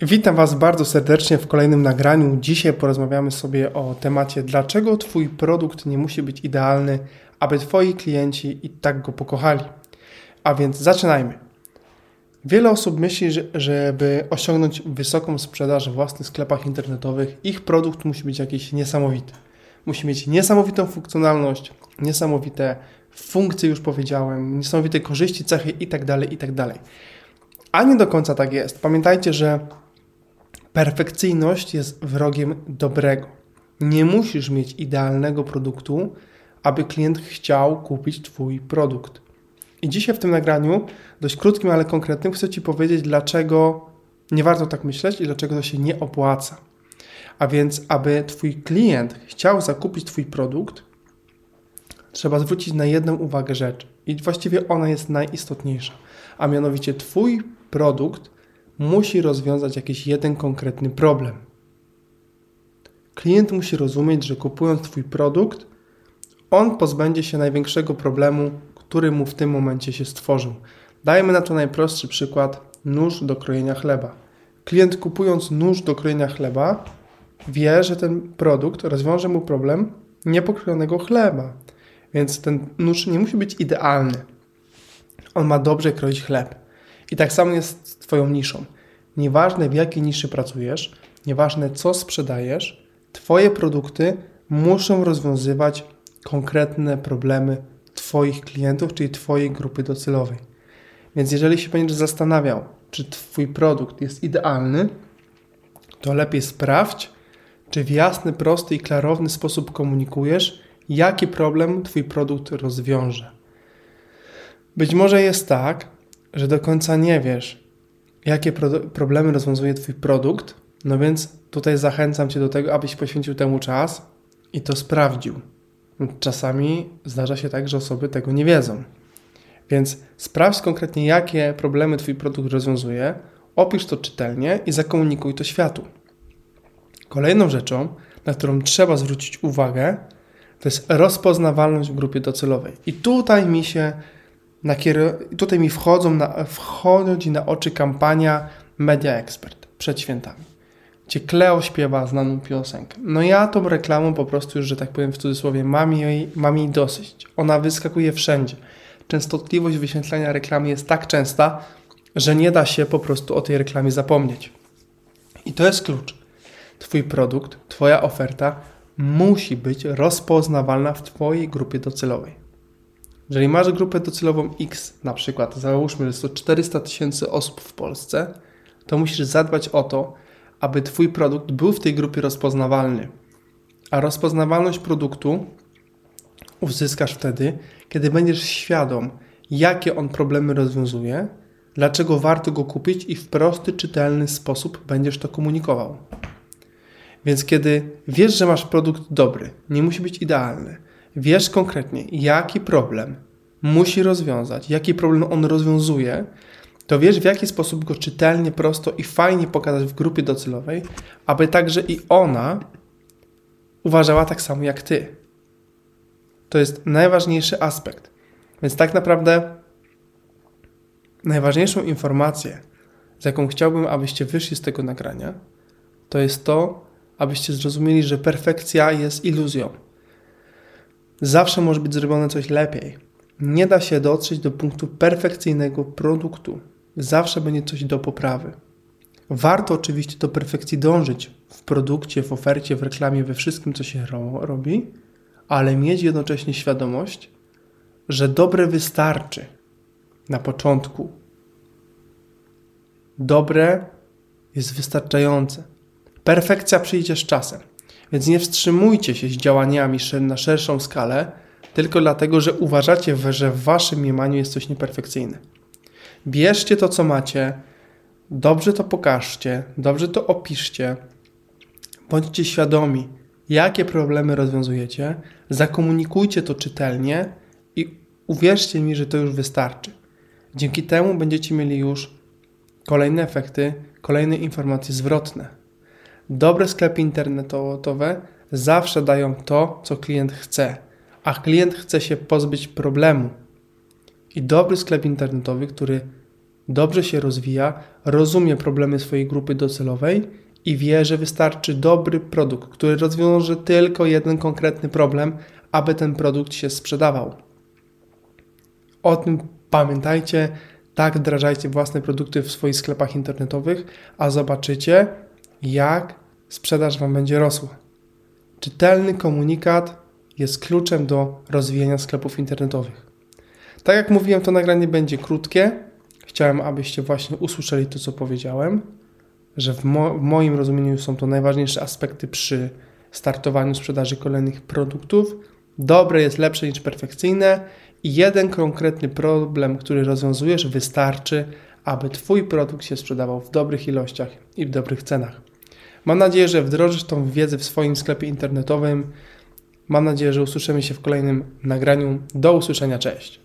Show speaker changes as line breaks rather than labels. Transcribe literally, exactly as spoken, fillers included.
Witam Was bardzo serdecznie w kolejnym nagraniu. Dzisiaj porozmawiamy sobie o temacie, dlaczego Twój produkt nie musi być idealny, aby Twoi klienci i tak go pokochali. A więc zaczynajmy. Wiele osób myśli, że żeby osiągnąć wysoką sprzedaż w własnych sklepach internetowych, ich produkt musi być jakiś niesamowity. Musi mieć niesamowitą funkcjonalność, niesamowite funkcje, już powiedziałem, niesamowite korzyści, cechy itd., itd. A nie do końca tak jest. Pamiętajcie, że perfekcyjność jest wrogiem dobrego. Nie musisz mieć idealnego produktu, aby klient chciał kupić Twój produkt. I dzisiaj w tym nagraniu, dość krótkim, ale konkretnym, chcę Ci powiedzieć, dlaczego nie warto tak myśleć i dlaczego to się nie opłaca. A więc, aby Twój klient chciał zakupić Twój produkt, trzeba zwrócić na jedną uwagę rzecz. I właściwie ona jest najistotniejsza. A mianowicie Twój produkt musi rozwiązać jakiś jeden konkretny problem. Klient musi rozumieć, że kupując Twój produkt, on pozbędzie się największego problemu, który mu w tym momencie się stworzył. Dajmy na to najprostszy przykład, nóż do krojenia chleba. Klient kupując nóż do krojenia chleba wie, że ten produkt rozwiąże mu problem niepokrojonego chleba. Więc ten nóż nie musi być idealny. On ma dobrze kroić chleb. I tak samo jest z Twoją niszą. Nieważne w jakiej niszy pracujesz, nieważne co sprzedajesz, Twoje produkty muszą rozwiązywać konkretne problemy Twoich klientów, czyli Twojej grupy docelowej. Więc jeżeli się będziesz zastanawiał, czy Twój produkt jest idealny, to lepiej sprawdź, czy w jasny, prosty i klarowny sposób komunikujesz, jaki problem Twój produkt rozwiąże. Być może jest tak, że do końca nie wiesz, jakie pro- problemy rozwiązuje Twój produkt, no więc tutaj zachęcam Cię do tego, abyś poświęcił temu czas i to sprawdził. Czasami zdarza się tak, że osoby tego nie wiedzą. Więc sprawdź konkretnie, jakie problemy Twój produkt rozwiązuje, opisz to czytelnie i zakomunikuj to światu. Kolejną rzeczą, na którą trzeba zwrócić uwagę, to jest rozpoznawalność w grupie docelowej. I tutaj mi się Nakier- Tutaj mi wchodzą na, wchodzi na oczy kampania Media Expert przed świętami, gdzie Kleo śpiewa znaną piosenkę. No ja tą reklamą po prostu już, że tak powiem w cudzysłowie, mam jej, mam jej dosyć. Ona wyskakuje wszędzie. Częstotliwość wyświetlania reklamy jest tak częsta, że nie da się po prostu o tej reklamie zapomnieć. I to jest klucz. Twój produkt, Twoja oferta musi być rozpoznawalna w Twojej grupie docelowej. Jeżeli masz grupę docelową X, na przykład, załóżmy, że jest to czterysta tysięcy osób w Polsce, to musisz zadbać o to, aby Twój produkt był w tej grupie rozpoznawalny. A rozpoznawalność produktu uzyskasz wtedy, kiedy będziesz świadom, jakie on problemy rozwiązuje, dlaczego warto go kupić i w prosty, czytelny sposób będziesz to komunikował. Więc kiedy wiesz, że masz produkt dobry, nie musi być idealny, wiesz konkretnie, jaki problem musi rozwiązać, jaki problem on rozwiązuje, to wiesz, w jaki sposób go czytelnie, prosto i fajnie pokazać w grupie docelowej, aby także i ona uważała tak samo jak Ty. To jest najważniejszy aspekt. Więc tak naprawdę najważniejszą informację, z jaką chciałbym, abyście wyszli z tego nagrania, to jest to, abyście zrozumieli, że perfekcja jest iluzją. Zawsze może być zrobione coś lepiej. Nie da się dotrzeć do punktu perfekcyjnego produktu. Zawsze będzie coś do poprawy. Warto oczywiście do perfekcji dążyć w produkcie, w ofercie, w reklamie, we wszystkim, co się ro- robi, ale mieć jednocześnie świadomość, że dobre wystarczy na początku. Dobre jest wystarczające. Perfekcja przyjdzie z czasem. Więc nie wstrzymujcie się z działaniami na szerszą skalę, tylko dlatego, że uważacie, że w waszym mniemaniu jest coś nieperfekcyjne. Bierzcie to, co macie, dobrze to pokażcie, dobrze to opiszcie, bądźcie świadomi, jakie problemy rozwiązujecie, zakomunikujcie to czytelnie i uwierzcie mi, że to już wystarczy. Dzięki temu będziecie mieli już kolejne efekty, kolejne informacje zwrotne. Dobre sklepy internetowe zawsze dają to, co klient chce, a klient chce się pozbyć problemu. I dobry sklep internetowy, który dobrze się rozwija, rozumie problemy swojej grupy docelowej i wie, że wystarczy dobry produkt, który rozwiąże tylko jeden konkretny problem, aby ten produkt się sprzedawał. O tym pamiętajcie, tak wdrażajcie własne produkty w swoich sklepach internetowych, a zobaczycie, jak sprzedaż Wam będzie rosła. Czytelny komunikat jest kluczem do rozwijania sklepów internetowych. Tak jak mówiłem, to nagranie będzie krótkie. Chciałem, abyście właśnie usłyszeli to, co powiedziałem, że w, mo- w moim rozumieniu są to najważniejsze aspekty przy startowaniu sprzedaży kolejnych produktów. Dobre jest lepsze niż perfekcyjne i jeden konkretny problem, który rozwiązujesz, wystarczy, aby Twój produkt się sprzedawał w dobrych ilościach i w dobrych cenach. Mam nadzieję, że wdrożysz tą wiedzę w swoim sklepie internetowym. Mam nadzieję, że usłyszymy się w kolejnym nagraniu. Do usłyszenia, cześć!